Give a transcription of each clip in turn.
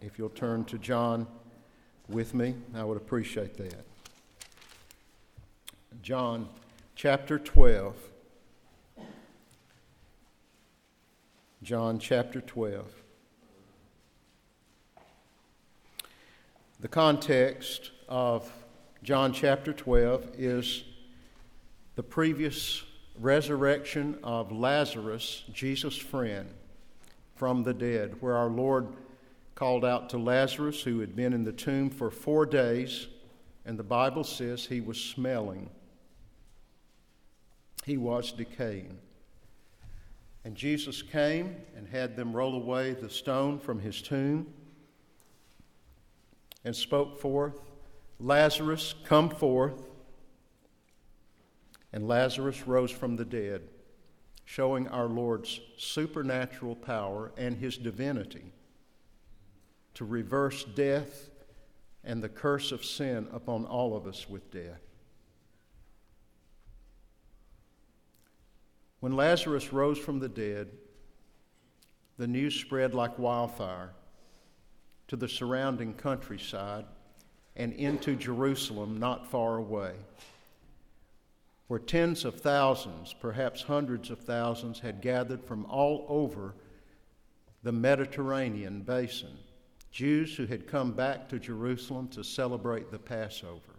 If you'll turn to John with me, I would appreciate that. John chapter 12. John chapter 12. The context of John chapter 12 is the previous resurrection of Lazarus, Jesus' friend, from the dead, where our Lord called out to Lazarus, who had been in the tomb for 4 days, and the Bible says he was smelling. He was decaying. And Jesus came and had them roll away the stone from his tomb and spoke forth, "Lazarus, come forth." And Lazarus rose from the dead, showing our Lord's supernatural power and his divinity to reverse death and the curse of sin upon all of us with death. When Lazarus rose from the dead, the news spread like wildfire to the surrounding countryside and into Jerusalem not far away, where tens of thousands, perhaps hundreds of thousands, had gathered from all over the Mediterranean basin, Jews who had come back to Jerusalem to celebrate the Passover.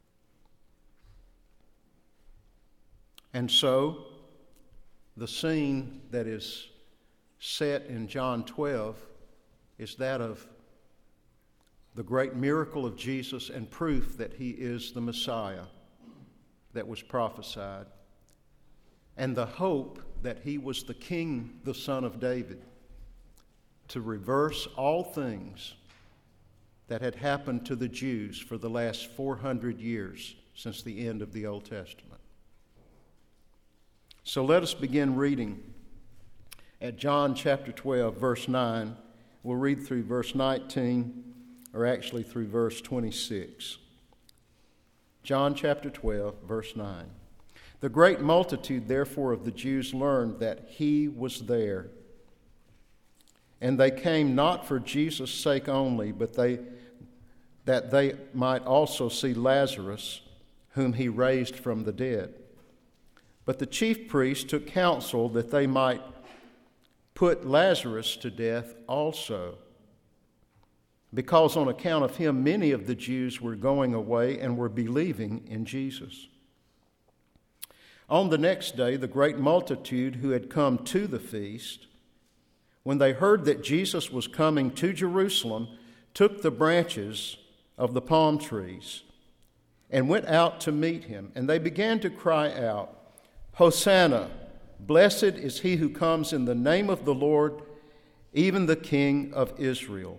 And so, the scene that is set in John 12 is that of the great miracle of Jesus and proof that he is the Messiah that was prophesied, and the hope that he was the King, the Son of David, to reverse all things that had happened to the Jews for the last 400 years since the end of the Old Testament. So let us begin reading at John chapter 12, verse 9. We'll read through verse 19, or actually through verse 26. John chapter 12, verse 9. The great multitude, therefore, of the Jews learned that he was there. And they came not for Jesus' sake only, but that they might also see Lazarus, whom he raised from the dead. But the chief priests took counsel that they might put Lazarus to death also, because on account of him many of the Jews were going away and were believing in Jesus. On the next day, the great multitude who had come to the feast, when they heard that Jesus was coming to Jerusalem, took the branches of the palm trees and went out to meet him. And they began to cry out, "Hosanna! Blessed is he who comes in the name of the Lord, even the King of Israel."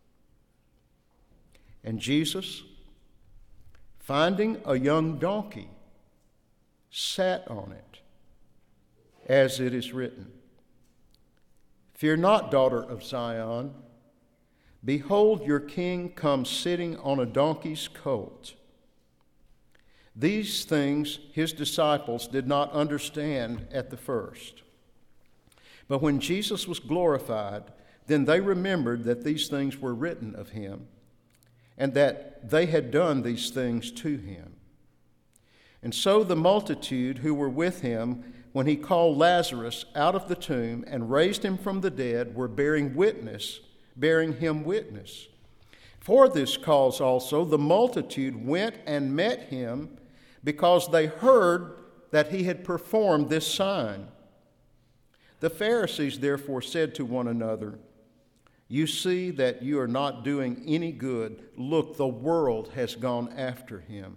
And Jesus, finding a young donkey, sat on it, as it is written, "Fear not, daughter of Zion. Behold, your king comes sitting on a donkey's colt." These things his disciples did not understand at the first. But when Jesus was glorified, then they remembered that these things were written of him, and that they had done these things to him. And so the multitude who were with him when he called Lazarus out of the tomb and raised him from the dead were bearing him witness. For this cause also the multitude went and met him, because they heard that he had performed this sign. The Pharisees therefore said to one another, "You see that you are not doing any good. Look, the world has gone after him."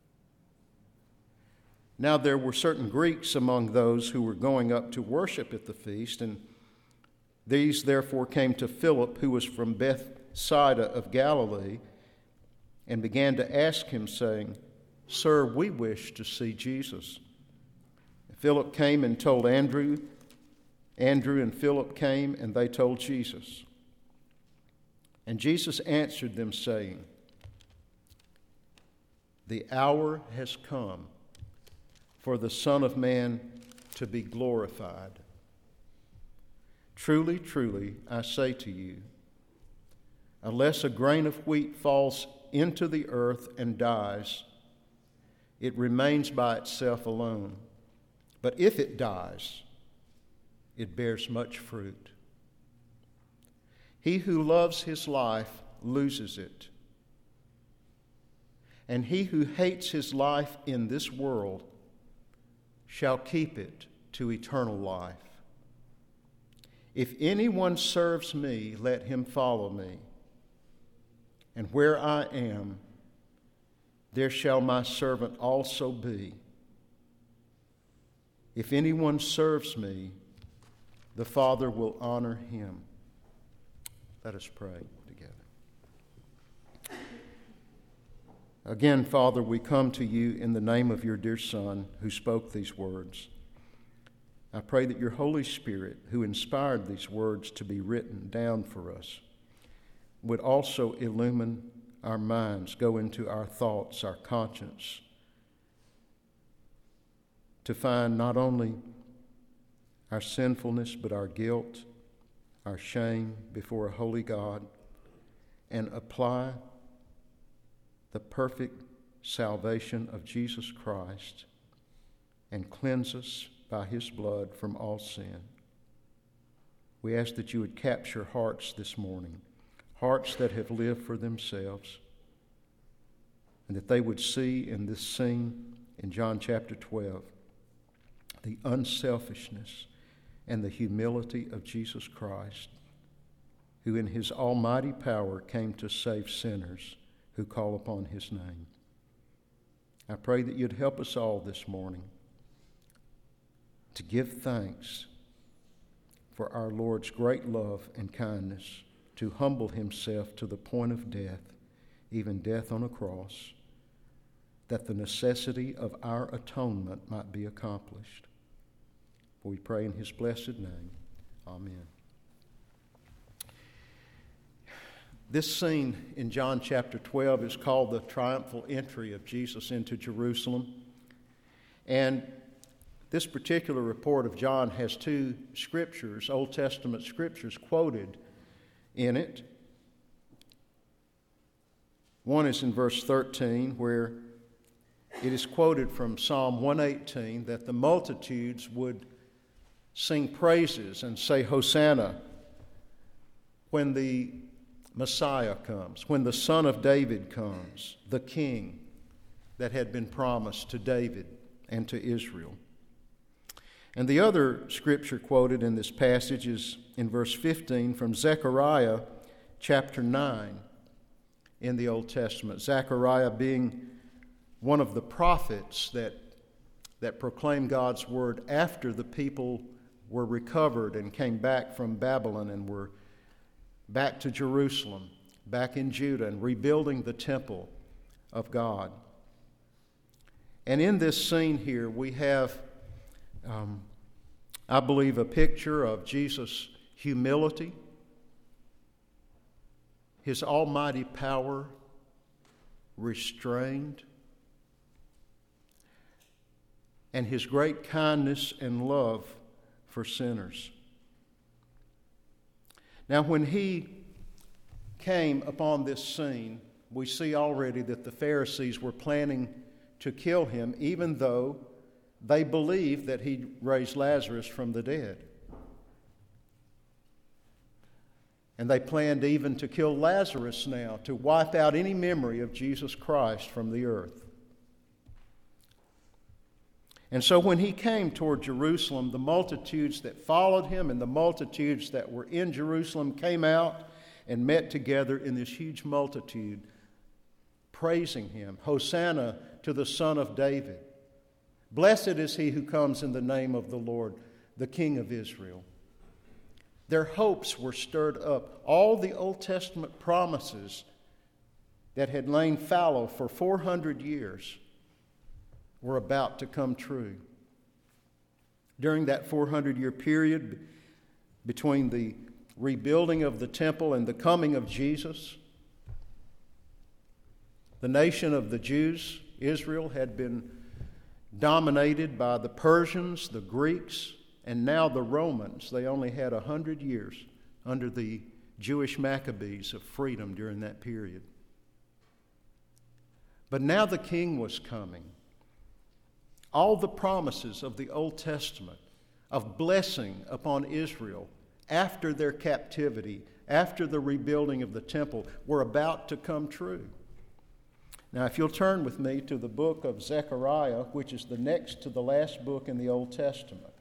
Now there were certain Greeks among those who were going up to worship at the feast, and these therefore came to Philip, who was from Bethsaida of Galilee, and began to ask him, saying, "Sir, we wish to see Jesus." Philip came and told Andrew. Andrew and Philip came, and they told Jesus. And Jesus answered them, saying, "The hour has come for the Son of Man to be glorified. Truly, truly, I say to you, unless a grain of wheat falls into the earth and dies, it remains by itself alone. But if it dies, it bears much fruit. He who loves his life loses it, and he who hates his life in this world shall keep it to eternal life. If anyone serves me, let him follow me. And where I am, there shall my servant also be. If anyone serves me, the Father will honor him. Let us pray together. Again, Father, we come to you in the name of your dear Son who spoke these words. I pray that your Holy Spirit, who inspired these words to be written down for us, would also illumine our minds, go into our thoughts, our conscience, to find not only our sinfulness, but our guilt, our shame before a holy God, and apply the perfect salvation of Jesus Christ and cleanse us by his blood from all sin. We ask that you would capture hearts this morning, hearts that have lived for themselves, and that they would see in this scene in John chapter 12 the unselfishness and the humility of Jesus Christ, who in his almighty power came to save sinners who call upon his name. I pray that you'd help us all this morning to give thanks for our Lord's great love and kindness, to humble himself to the point of death, even death on a cross, that the necessity of our atonement might be accomplished. For we pray in his blessed name. Amen. This scene in John chapter 12 is called the triumphal entry of Jesus into Jerusalem. And this particular report of John has two scriptures, Old Testament scriptures, quoted in it. One is in verse 13, where it is quoted from Psalm 118 that the multitudes would sing praises and say, Hosanna, when the Messiah comes, when the Son of David comes, the King that had been promised to David and to Israel. And the other scripture quoted in this passage is in verse 15 from Zechariah chapter 9 in the Old Testament. Zechariah being one of the prophets that proclaimed God's word after the people were recovered and came back from Babylon and were back to Jerusalem, back in Judah, and rebuilding the temple of God. And in this scene here, we have, I believe, a picture of Jesus' humility, his almighty power restrained, and his great kindness and love for sinners. Now, when he came upon this scene, we see already that the Pharisees were planning to kill him, even though they believed that he raised Lazarus from the dead. And they planned even to kill Lazarus now, to wipe out any memory of Jesus Christ from the earth. And so when he came toward Jerusalem, the multitudes that followed him and the multitudes that were in Jerusalem came out and met together in this huge multitude, praising him. Hosanna to the Son of David. Blessed is he who comes in the name of the Lord, the King of Israel. Their hopes were stirred up. All the Old Testament promises that had lain fallow for 400 years were about to come true. During that 400-year period between the rebuilding of the temple and the coming of Jesus, the nation of the Jews, Israel, had been dominated by the Persians, the Greeks, and now the Romans. They only had 100 years under the Jewish Maccabees of freedom during that period. But now the king was coming. All the promises of the Old Testament of blessing upon Israel after their captivity, after the rebuilding of the temple, were about to come true. Now, if you'll turn with me to the book of Zechariah, which is the next to the last book in the Old Testament,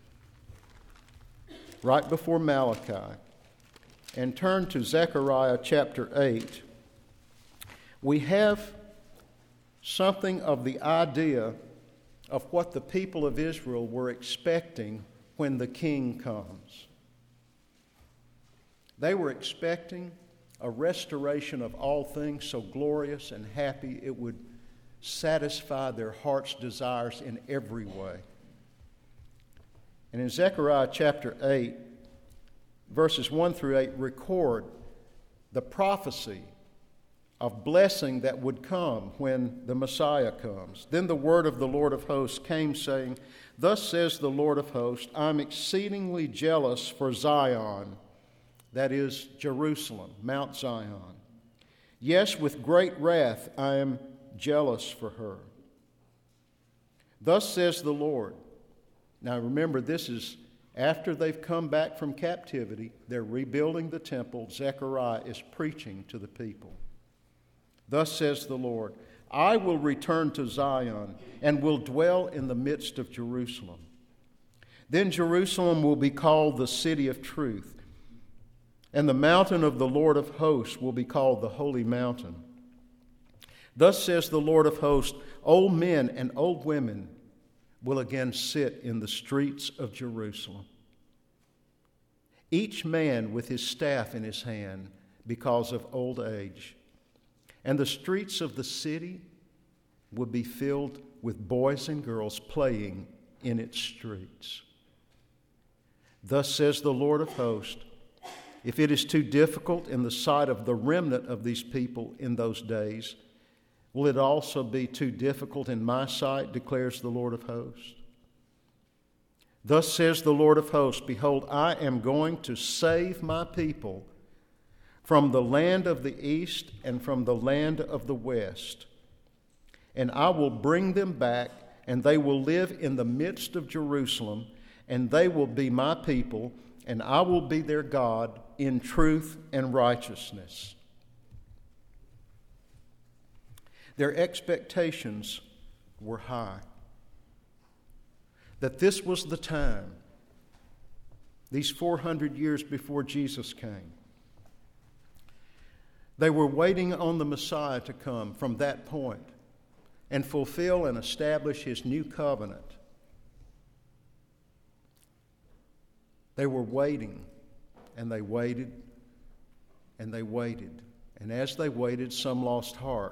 right before Malachi, and turn to Zechariah chapter 8, we have something of the idea of what the people of Israel were expecting when the king comes. They were expecting a restoration of all things so glorious and happy it would satisfy their heart's desires in every way. And in Zechariah chapter 8, verses 1 through 8 record the prophecy of blessing that would come when the Messiah comes. Then the word of the Lord of hosts came, saying, "Thus says the Lord of hosts, I'm exceedingly jealous for Zion," that is Jerusalem, Mount Zion. "Yes, with great wrath I am jealous for her. Thus says the Lord." Now remember, this is after they've come back from captivity. They're rebuilding the temple. Zechariah is preaching to the people. "Thus says the Lord, I will return to Zion and will dwell in the midst of Jerusalem. Then Jerusalem will be called the city of truth, and the mountain of the Lord of hosts will be called the holy mountain. Thus says the Lord of hosts, old men and old women will again sit in the streets of Jerusalem, each man with his staff in his hand because of old age. And the streets of the city would be filled with boys and girls playing in its streets. Thus says the Lord of hosts, if it is too difficult in the sight of the remnant of these people in those days, will it also be too difficult in my sight, declares the Lord of hosts? Thus says the Lord of hosts, behold, I am going to save my people from the land of the east and from the land of the west. And I will bring them back, and they will live in the midst of Jerusalem, and they will be my people, and I will be their God in truth and righteousness. Their expectations were high. That this was the time, these 400 years before Jesus came. They were waiting on the Messiah to come from that point and fulfill and establish his new covenant. They were waiting, and they waited, and they waited. And as they waited, some lost heart.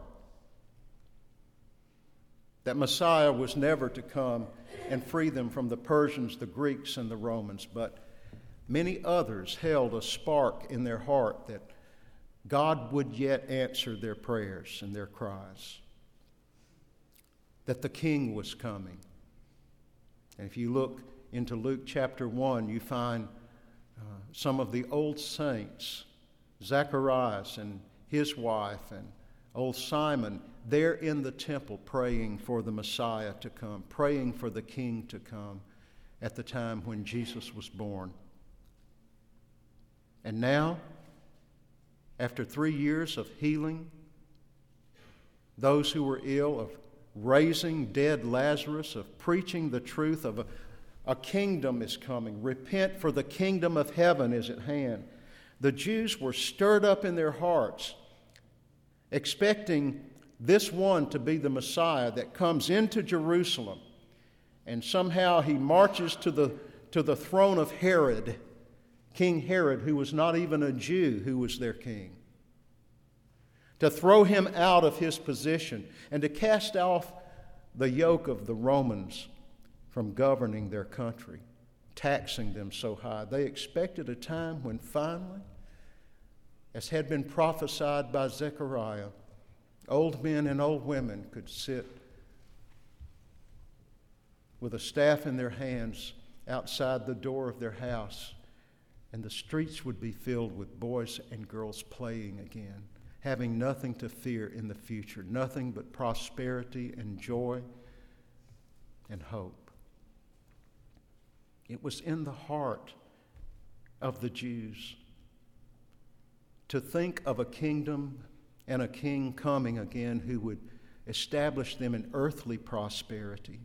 That Messiah was never to come and free them from the Persians, the Greeks, and the Romans, but many others held a spark in their heart that God would yet answer their prayers and their cries, that the King was coming. And if you look into Luke chapter 1, you find some of the old saints, Zacharias and his wife and old Simon, there in the temple praying for the Messiah to come, praying for the King to come at the time when Jesus was born. And now, after 3 years of healing those who were ill, of raising dead Lazarus, of preaching the truth of a kingdom is coming. Repent, for the kingdom of heaven is at hand. The Jews were stirred up in their hearts, expecting this one to be the Messiah that comes into Jerusalem, and somehow he marches to the throne of Herod, King Herod, who was not even a Jew, who was their king, to throw him out of his position and to cast off the yoke of the Romans from governing their country, taxing them so high. They expected a time when finally, as had been prophesied by Zechariah, old men and old women could sit with a staff in their hands outside the door of their house, and the streets would be filled with boys and girls playing again, having nothing to fear in the future, nothing but prosperity and joy and hope. It was in the heart of the Jews to think of a kingdom and a king coming again who would establish them in earthly prosperity,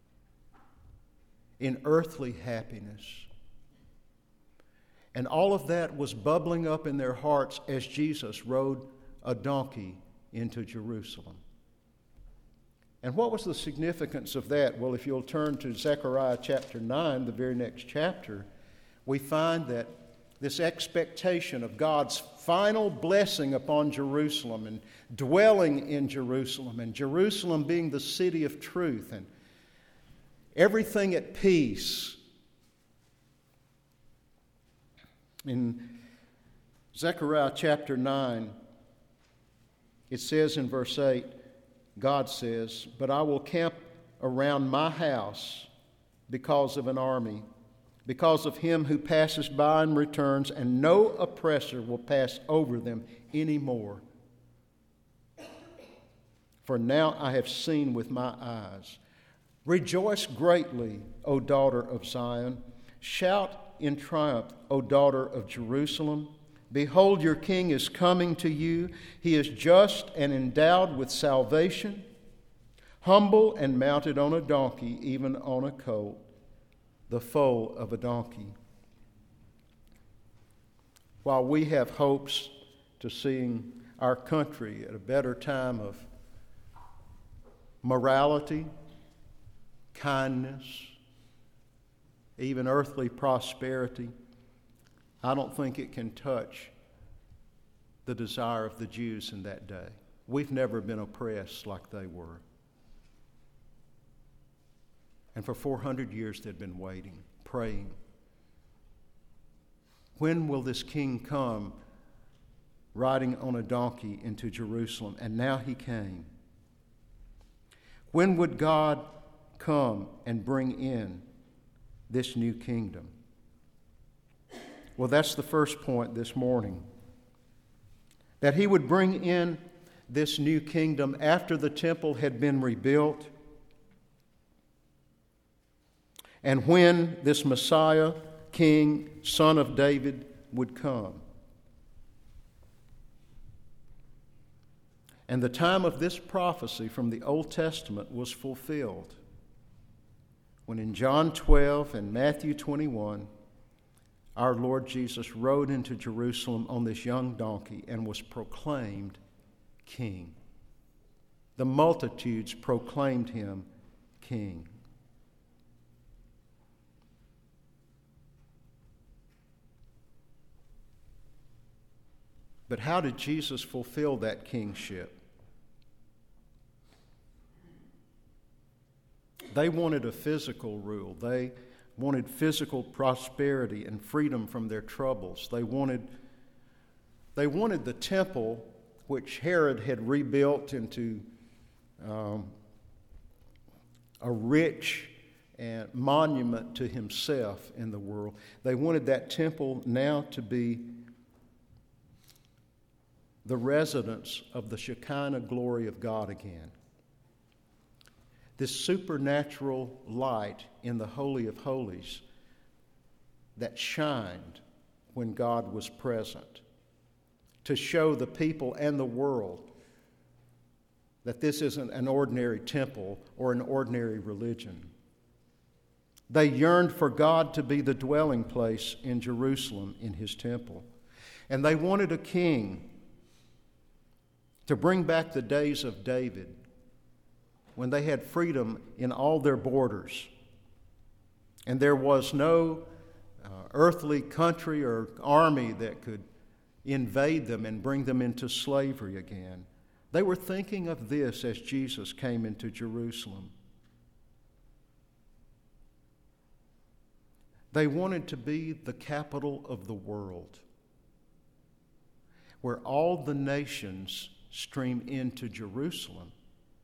in earthly happiness. And all of that was bubbling up in their hearts as Jesus rode a donkey into Jerusalem. And what was the significance of that? Well, if you'll turn to Zechariah chapter 9, the very next chapter, we find that this expectation of God's final blessing upon Jerusalem and dwelling in Jerusalem, and Jerusalem being the city of truth and everything at peace. In Zechariah chapter 9, it says in verse 8, God says, "But I will camp around my house because of an army, because of him who passes by and returns, and no oppressor will pass over them anymore. For now I have seen with my eyes. Rejoice greatly, O daughter of Zion. Shout in triumph, O daughter of Jerusalem. Behold, your king is coming to you. He is just and endowed with salvation, humble and mounted on a donkey, even on a colt, the foal of a donkey." While we have hopes to seeing our country at a better time of morality, kindness, even earthly prosperity, I don't think it can touch the desire of the Jews in that day. We've never been oppressed like they were. And for 400 years they'd been waiting, praying. When will this king come riding on a donkey into Jerusalem? And now he came. When would God come and bring in this new kingdom? Well, that's the first point this morning. That he would bring in this new kingdom after the temple had been rebuilt, and when this Messiah, King, Son of David, would come. And the time of this prophecy from the Old Testament was fulfilled when in John 12 and Matthew 21, our Lord Jesus rode into Jerusalem on this young donkey and was proclaimed king. The multitudes proclaimed him king. But how did Jesus fulfill that kingship? They wanted a physical rule. They wanted physical prosperity and freedom from their troubles. They wanted the temple, which Herod had rebuilt into a rich and monument to himself in the world. They wanted that temple now to be the residence of the Shekinah glory of God again. This supernatural light in the Holy of Holies that shined when God was present, to show the people and the world that this isn't an ordinary temple or an ordinary religion. They yearned for God to be the dwelling place in Jerusalem in his temple. And they wanted a king to bring back the days of David, when they had freedom in all their borders, and there was no earthly country or army that could invade them and bring them into slavery again. They were thinking of this as Jesus came into Jerusalem. They wanted to be the capital of the world, where all the nations stream into Jerusalem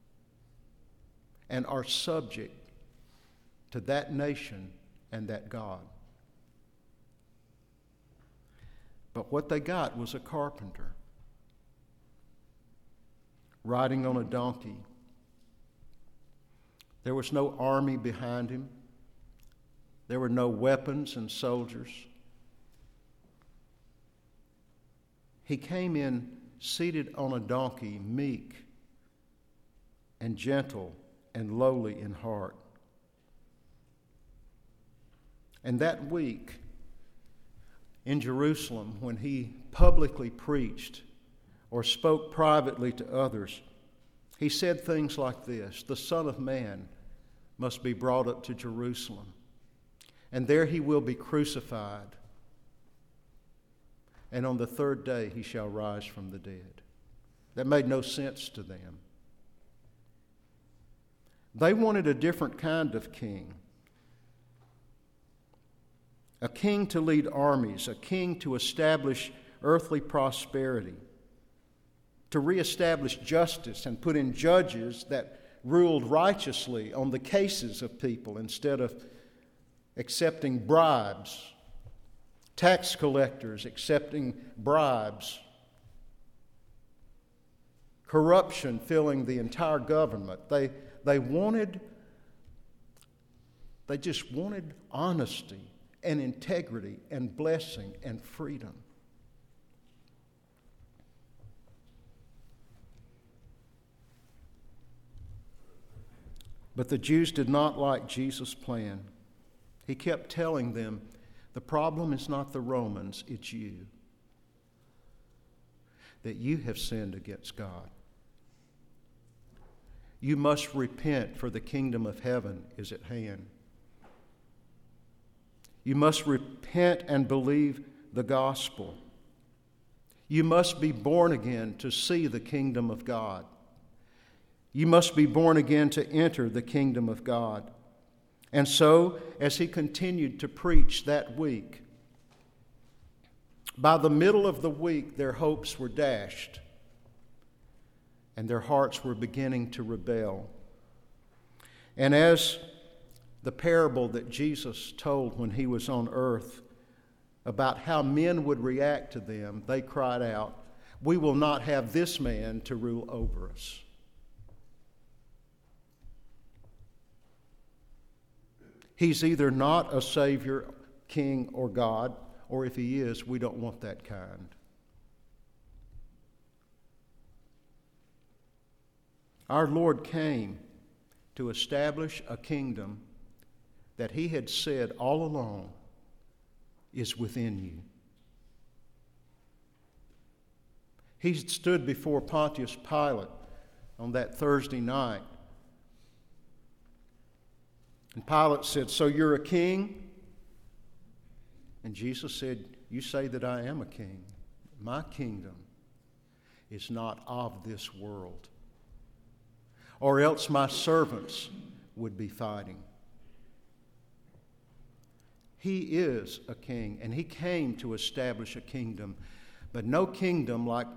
and are subject to that nation and that God. But what they got was a carpenter riding on a donkey. There was no army behind him. There were no weapons and soldiers. He came in seated on a donkey, meek and gentle and lowly in heart. And that week in Jerusalem, when he publicly preached or spoke privately to others, he said things like this: "The Son of Man must be brought up to Jerusalem, and there he will be crucified, and on the third day he shall rise from the dead." That made no sense to them. They wanted a different kind of king. A king to lead armies, a king to establish earthly prosperity, to reestablish justice and put in judges that ruled righteously on the cases of people instead of accepting bribes, tax collectors accepting bribes, corruption filling the entire government. They just wanted honesty and integrity and blessing and freedom. But the Jews did not like Jesus' plan. He kept telling them, the problem is not the Romans, it's you. That you have sinned against God. You must repent, for the kingdom of heaven is at hand. You must repent and believe the gospel. You must be born again to see the kingdom of God. You must be born again to enter the kingdom of God. And so, as he continued to preach that week, by the middle of the week, their hopes were dashed, and their hearts were beginning to rebel. And as the parable that Jesus told when he was on earth about how men would react to them, they cried out, "We will not have this man to rule over us." He's either not a Savior, King, or God, or if he is, we don't want that kind. Our Lord came to establish a kingdom that he had said all along is within you. He stood before Pontius Pilate on that Thursday night. And Pilate said, "So you're a king?" And Jesus said, "You say that I am a king. My kingdom is not of this world, or else my servants would be fighting." He is a king, and he came to establish a kingdom, but no kingdom like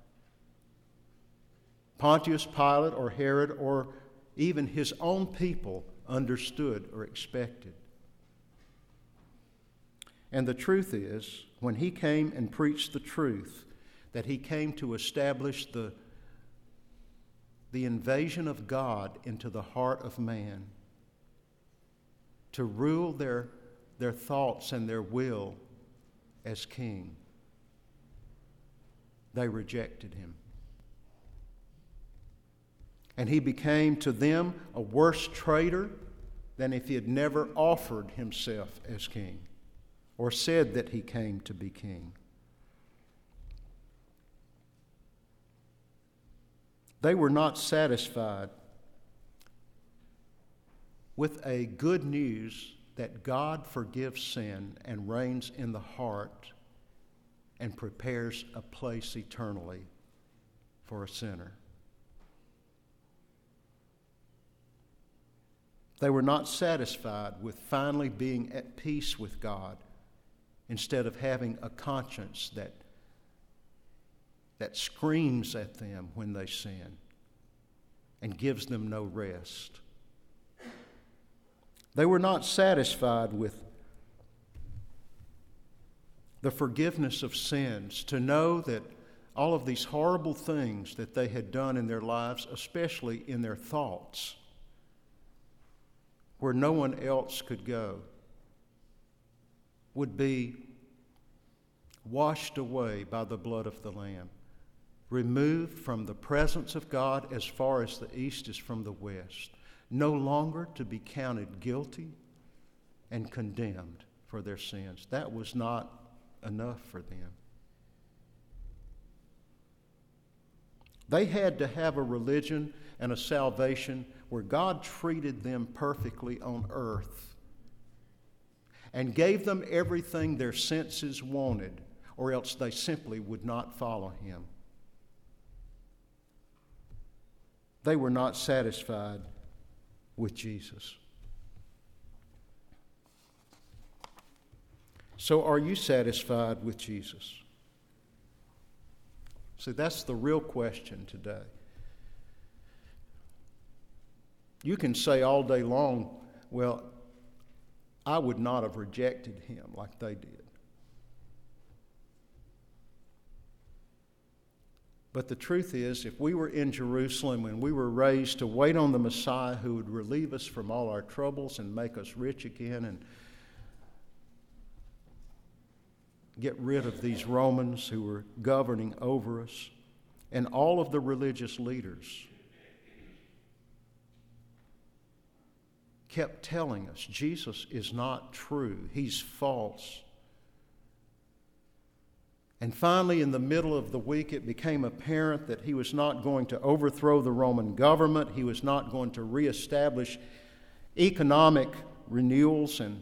Pontius Pilate or Herod or even his own people understood or expected. And the truth is, when he came and preached the truth, that he came to establish the invasion of God into the heart of man, to rule their thoughts and their will as king, they rejected him. And he became to them a worse traitor than if he had never offered himself as king or said that he came to be king. They were not satisfied with a good news that God forgives sin and reigns in the heart and prepares a place eternally for a sinner. They were not satisfied with finally being at peace with God instead of having a conscience that screams at them when they sin and gives them no rest. They were not satisfied with the forgiveness of sins, to know that all of these horrible things that they had done in their lives, especially in their thoughts, where no one else could go, would be washed away by the blood of the Lamb, removed from the presence of God as far as the east is from the west, no longer to be counted guilty and condemned for their sins. That was not enough for them. They had to have a religion and a salvation where God treated them perfectly on earth and gave them everything their senses wanted, or else they simply would not follow Him. They were not satisfied with Jesus. So are you satisfied with Jesus? See, that's the real question today. You can say all day long, well, I would not have rejected Him like they did. But the truth is, if we were in Jerusalem and we were raised to wait on the Messiah who would relieve us from all our troubles and make us rich again and get rid of these Romans who were governing over us and all of the religious leaders kept telling us Jesus is not true, He's false. And finally, in the middle of the week, it became apparent that He was not going to overthrow the Roman government. He was not going to reestablish economic renewals and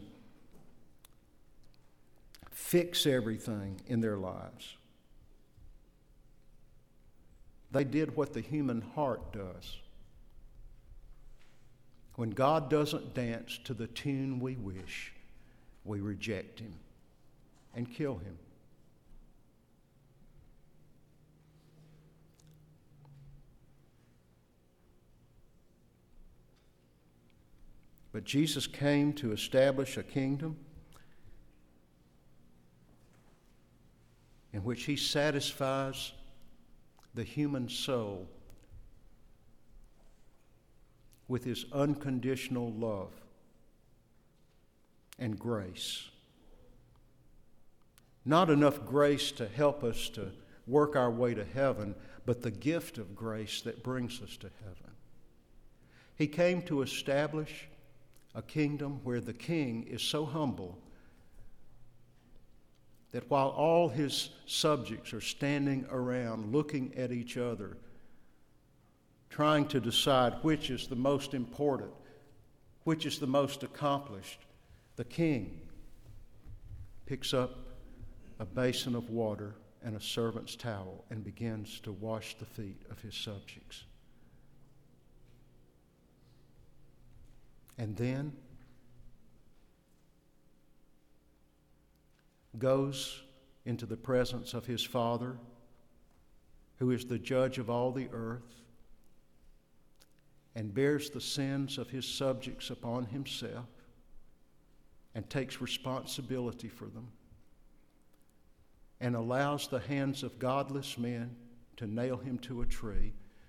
fix everything in their lives. They did what the human heart does. When God doesn't dance to the tune we wish, we reject Him and kill Him. But Jesus came to establish a kingdom in which He satisfies the human soul with His unconditional love and grace. Not enough grace to help us to work our way to heaven, but the gift of grace that brings us to heaven. He came to establish a kingdom where the king is so humble that while all his subjects are standing around looking at each other, trying to decide which is the most important, which is the most accomplished, the king picks up a basin of water and a servant's towel and begins to wash the feet of his subjects. And then goes into the presence of his Father, who is the judge of all the earth, and bears the sins of his subjects upon himself and takes responsibility for them, and allows the hands of godless men to nail him to a tree,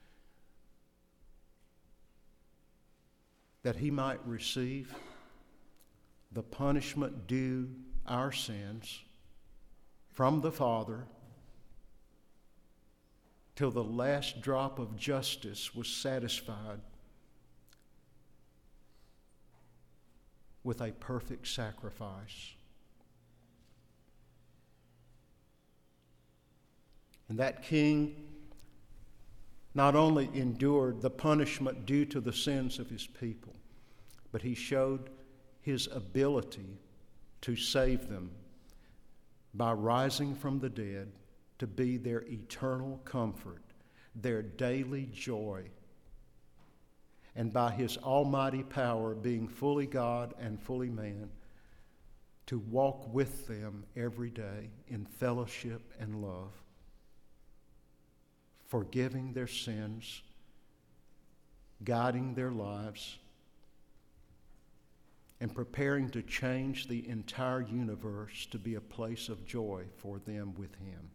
that he might receive the punishment due our sins from the Father till the last drop of justice was satisfied with a perfect sacrifice. And that king not only endured the punishment due to the sins of his people, but he showed his ability to save them by rising from the dead to be their eternal comfort, their daily joy, and by his almighty power, being fully God and fully man, to walk with them every day in fellowship and love, forgiving their sins, guiding their lives, and preparing to change the entire universe to be a place of joy for them with Him.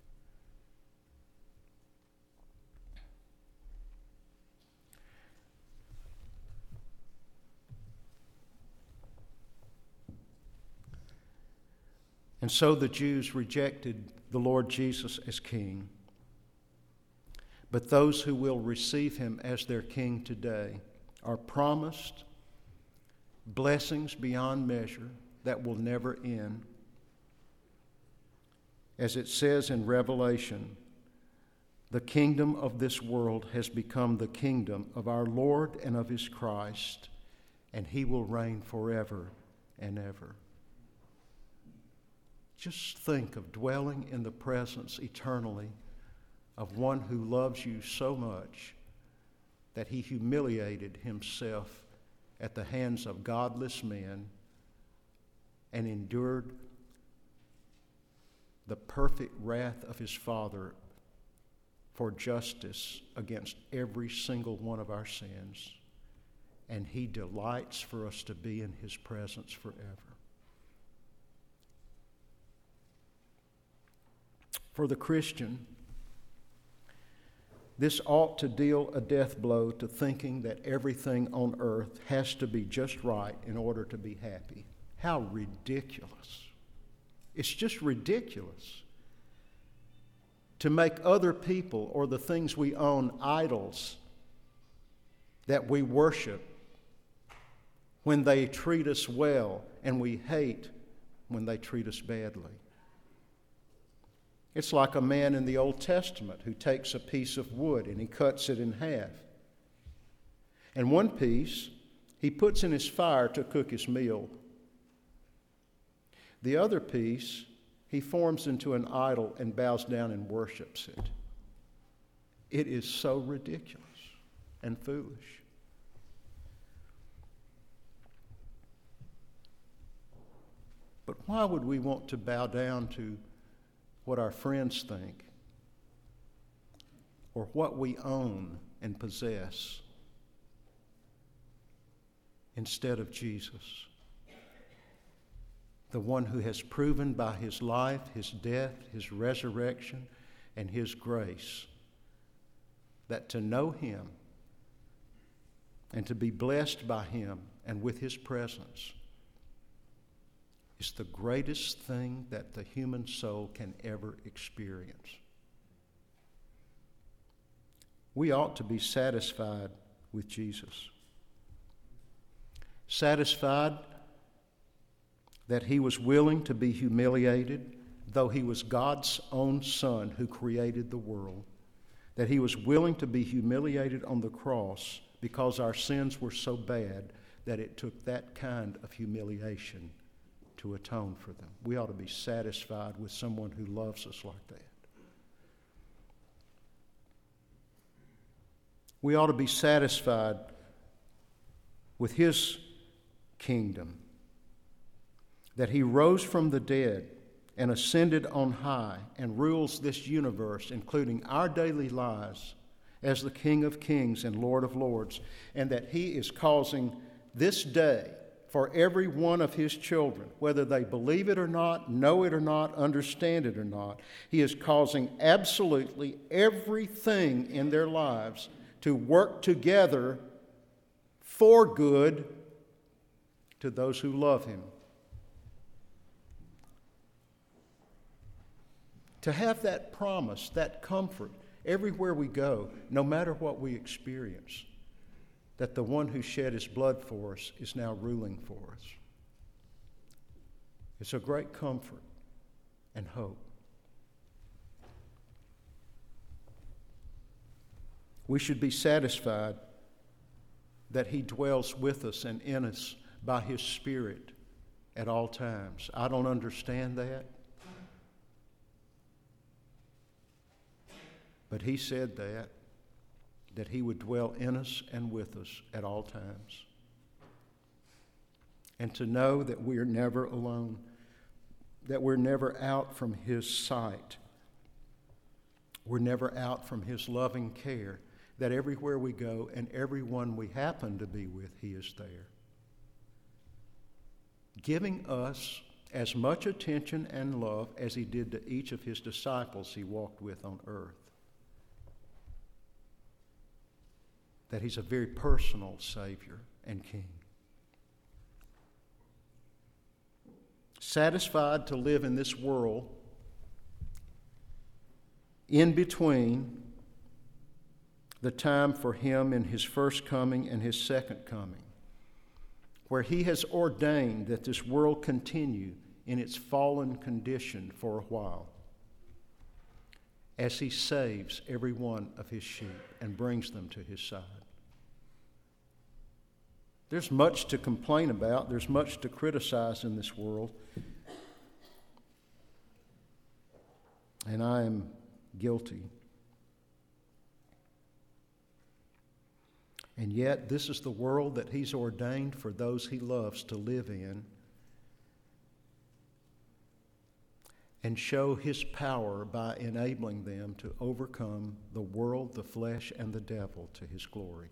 And so the Jews rejected the Lord Jesus as King. But those who will receive Him as their King today are promised blessings beyond measure that will never end. As it says in Revelation, the kingdom of this world has become the kingdom of our Lord and of His Christ, and He will reign forever and ever. Just think of dwelling in the presence eternally of one who loves you so much that He humiliated Himself at the hands of godless men and endured the perfect wrath of His Father for justice against every single one of our sins. And He delights for us to be in His presence forever. For the Christian, this ought to deal a death blow to thinking that everything on earth has to be just right in order to be happy. How ridiculous. It's just ridiculous to make other people or the things we own idols that we worship when they treat us well, and we hate when they treat us badly. It's like a man in the Old Testament who takes a piece of wood and he cuts it in half. And one piece he puts in his fire to cook his meal. The other piece he forms into an idol and bows down and worships it. It is so ridiculous and foolish. But why would we want to bow down to what our friends think or what we own and possess instead of Jesus, the one who has proven by His life, His death, His resurrection, and His grace that to know Him and to be blessed by Him and with His presence is the greatest thing that the human soul can ever experience. We ought to be satisfied with Jesus. Satisfied that He was willing to be humiliated, though He was God's own Son who created the world. That He was willing to be humiliated on the cross because our sins were so bad that it took that kind of humiliation to atone for them. We ought to be satisfied with someone who loves us like that. We ought to be satisfied with His kingdom, that He rose from the dead and ascended on high and rules this universe, including our daily lives, as the King of Kings and Lord of Lords, and that He is causing this day for every one of His children, whether they believe it or not, know it or not, understand it or not. He is causing absolutely everything in their lives to work together for good to those who love Him. To have that promise, that comfort, everywhere we go, no matter what we experience, that the one who shed His blood for us is now ruling for us. It's a great comfort and hope. We should be satisfied that He dwells with us and in us by His Spirit at all times. I don't understand that, but He said that He would dwell in us and with us at all times. And to know that we are never alone, that we're never out from His sight, we're never out from His loving care, that everywhere we go and everyone we happen to be with, He is there. giving us as much attention and love as he did to each of his disciples he walked with on earth. That he's a very personal Savior and King. Satisfied to live in this world in between the time for him in his first coming and his second coming, where he has ordained that this world continue in its fallen condition for a while, as he saves every one of his sheep and brings them to his side. There's much to complain about. There's much to criticize in this world. And I am guilty. And yet, this is the world that he's ordained for those he loves to live in and show his power by enabling them to overcome the world, the flesh, and the devil to his glory.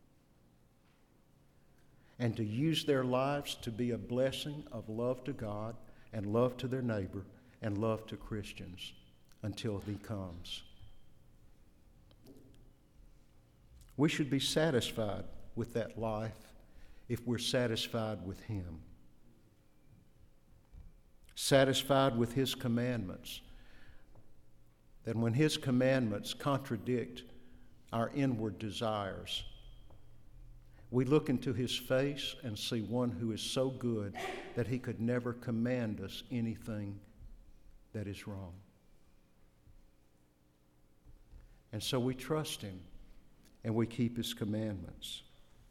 And to use their lives to be a blessing of love to God and love to their neighbor and love to Christians until he comes. We should be satisfied with that life if we're satisfied with him. Satisfied with his commandments. That when his commandments contradict our inward desires, we look into his face and see one who is so good that he could never command us anything that is wrong. And so we trust him and we keep his commandments.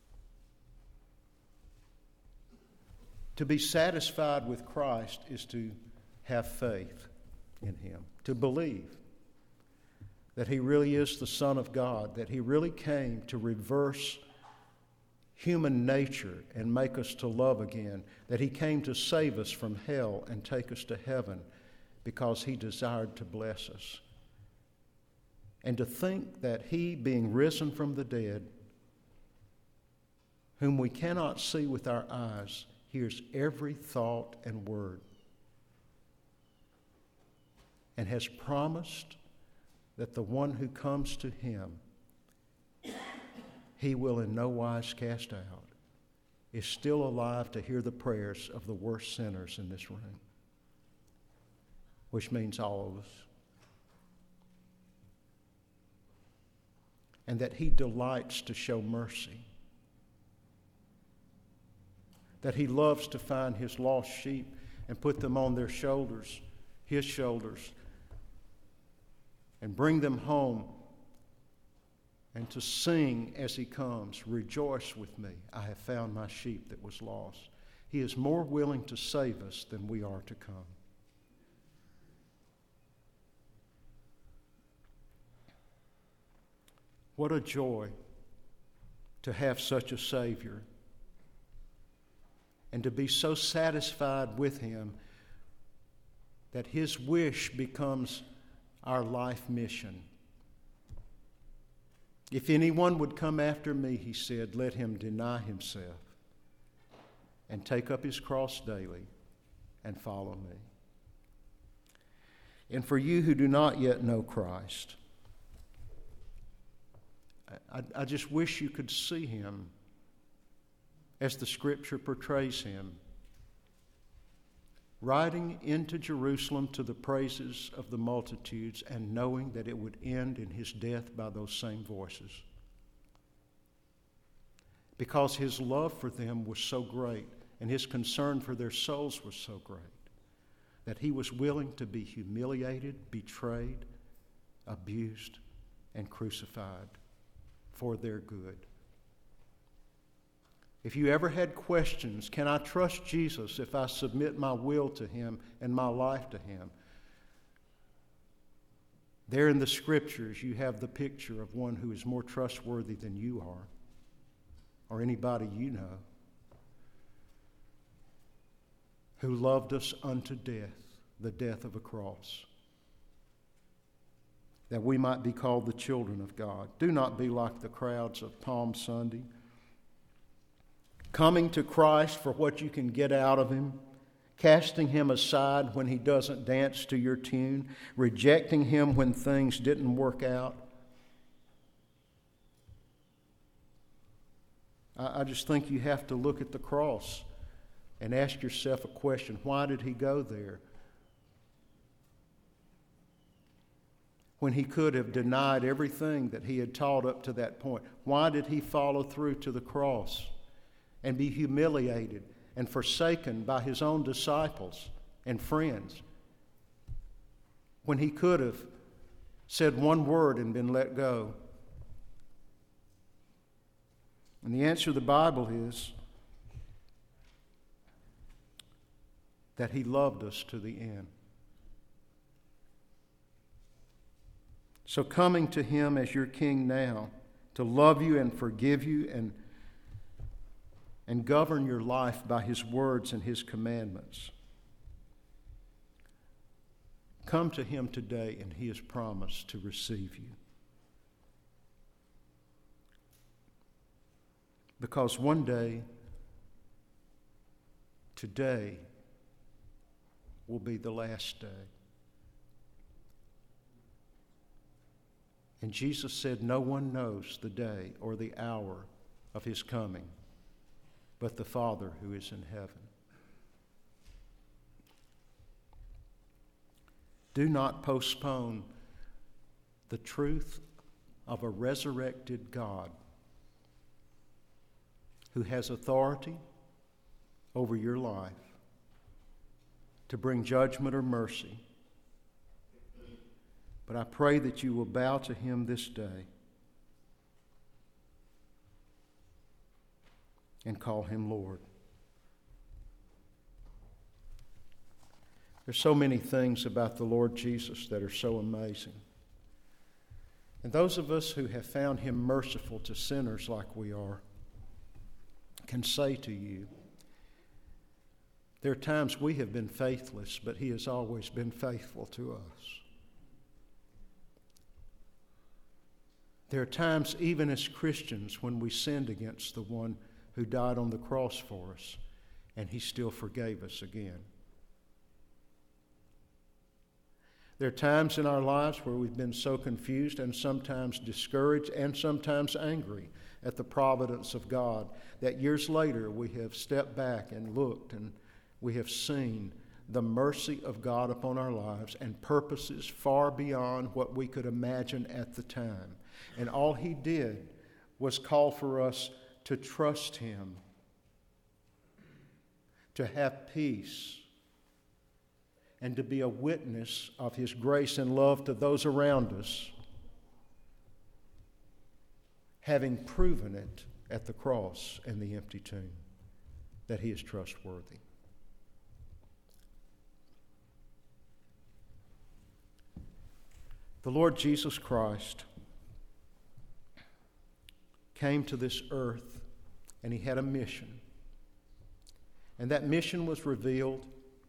To be satisfied with Christ is to have faith in him, to believe that he really is the Son of God, that he really came to reverse human nature and make us to love again, that he came to save us from hell and take us to heaven because he desired to bless us. And to think that he, being risen from the dead, whom we cannot see with our eyes, hears every thought and word, and has promised that the one who comes to him, he will in no wise cast out, is still alive to hear the prayers of the worst sinners in this room, which means all of us. And that he delights to show mercy. That he loves to find his lost sheep and put them on their shoulders, his shoulders, and bring them home and to sing as he comes, "Rejoice with me, I have found my sheep that was lost." He is more willing to save us than we are to come. What a joy to have such a Savior and to be so satisfied with him that his wish becomes our life mission. If anyone would come after me, he said, let him deny himself and take up his cross daily and follow me. And for you who do not yet know Christ, I just wish you could see him as the Scripture portrays him, riding into Jerusalem to the praises of the multitudes and knowing that it would end in his death by those same voices. Because his love for them was so great and his concern for their souls was so great that he was willing to be humiliated, betrayed, abused, and crucified for their good. If you ever had questions, can I trust Jesus if I submit my will to him and my life to him? There in the Scriptures, you have the picture of one who is more trustworthy than you are or anybody you know, who loved us unto death, the death of a cross, that we might be called the children of God. Do not be like the crowds of Palm Sunday, Coming to Christ for what you can get out of Him, casting Him aside when He doesn't dance to your tune, rejecting Him when things didn't work out. I just think you have to look at the cross and ask yourself a question. Why did He go there? When He could have denied everything that He had taught up to that point. Why did He follow through to the cross and be humiliated and forsaken by His own disciples and friends? When He could have said one word and been let go. And the answer to the Bible is that He loved us to the end. So coming to Him as your King now, to love you and forgive you and govern your life by His words and His commandments. Come to Him today, and He has promised to receive you. Because one day, today, will be the last day. And Jesus said, no one knows the day or the hour of His coming, but the Father who is in heaven. Do not postpone the truth of a resurrected God who has authority over your life to bring judgment or mercy. But I pray that you will bow to Him this day and call Him Lord. There's so many things about the Lord Jesus that are so amazing. And those of us who have found Him merciful to sinners like we are can say to you, there are times we have been faithless, but He has always been faithful to us. There are times, even as Christians, when we sinned against the one who died on the cross for us, and He still forgave us again. There are times in our lives where we've been so confused and sometimes discouraged and sometimes angry at the providence of God that years later we have stepped back and looked and we have seen the mercy of God upon our lives and purposes far beyond what we could imagine at the time. And all He did was call for us to trust Him, to have peace, and to be a witness of His grace and love to those around us, having proven it at the cross and the empty tomb, that He is trustworthy. The Lord Jesus Christ came to this earth and He had a mission. And that mission was revealed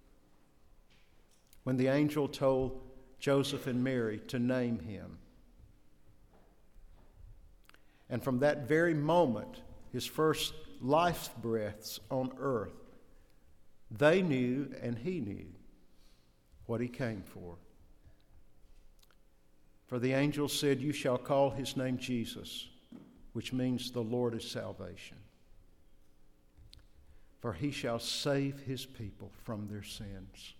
when the angel told Joseph and Mary to name Him. And from that very moment, His first life breaths on earth, they knew and He knew what He came for. For the angel said, "You shall call His name Jesus," which means the Lord is salvation. For He shall save His people from their sins.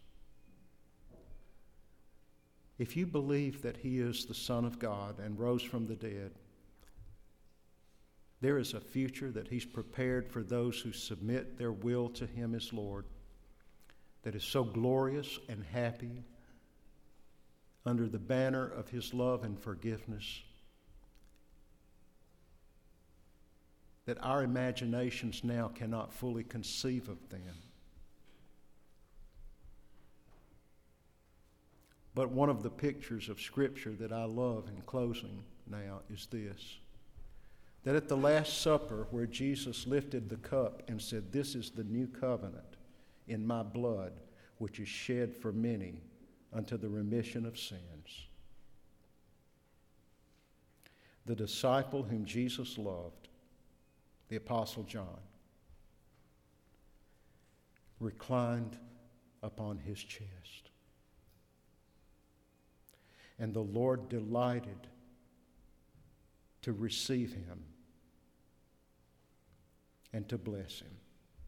If you believe that He is the Son of God and rose from the dead, there is a future that He's prepared for those who submit their will to Him as Lord that is so glorious and happy under the banner of His love and forgiveness that our imaginations now cannot fully conceive of them. But one of the pictures of Scripture that I love in closing now is this: that at the Last Supper, where Jesus lifted the cup and said, "This is the new covenant in my blood, which is shed for many unto the remission of sins," the disciple whom Jesus loved, the Apostle John, reclined upon his chest. And the Lord delighted to receive him and to bless him.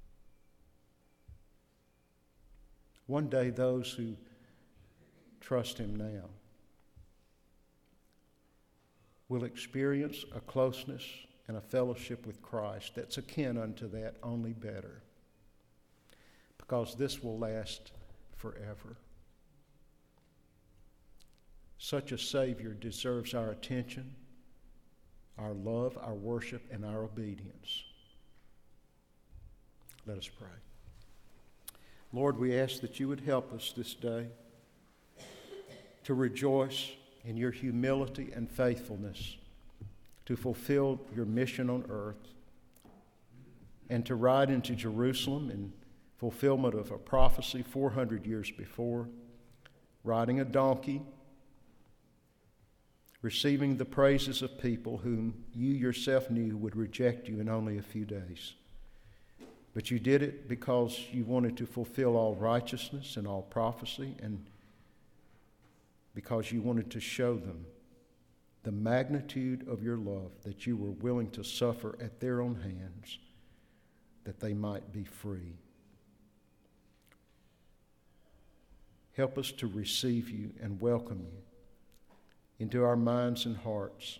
One day, those who trust him now will experience a closeness and a fellowship with Christ that's akin unto that, only better, because this will last forever. Such a Savior deserves our attention, our love, our worship, and our obedience. Let us pray. Lord, we ask that you would help us this day to rejoice in your humility and faithfulness to fulfill your mission on earth and to ride into Jerusalem in fulfillment of a prophecy 400 years before, riding a donkey, receiving the praises of people whom you yourself knew would reject you in only a few days. But you did it because you wanted to fulfill all righteousness and all prophecy, and because you wanted to show them the magnitude of your love, that you were willing to suffer at their own hands, that they might be free. Help us to receive you and welcome you into our minds and hearts,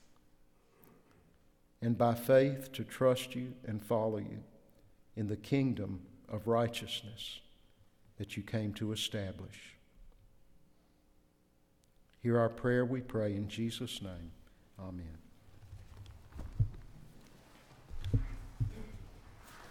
and by faith to trust you and follow you in the kingdom of righteousness that you came to establish. Hear our prayer, we pray in Jesus' name. Amen.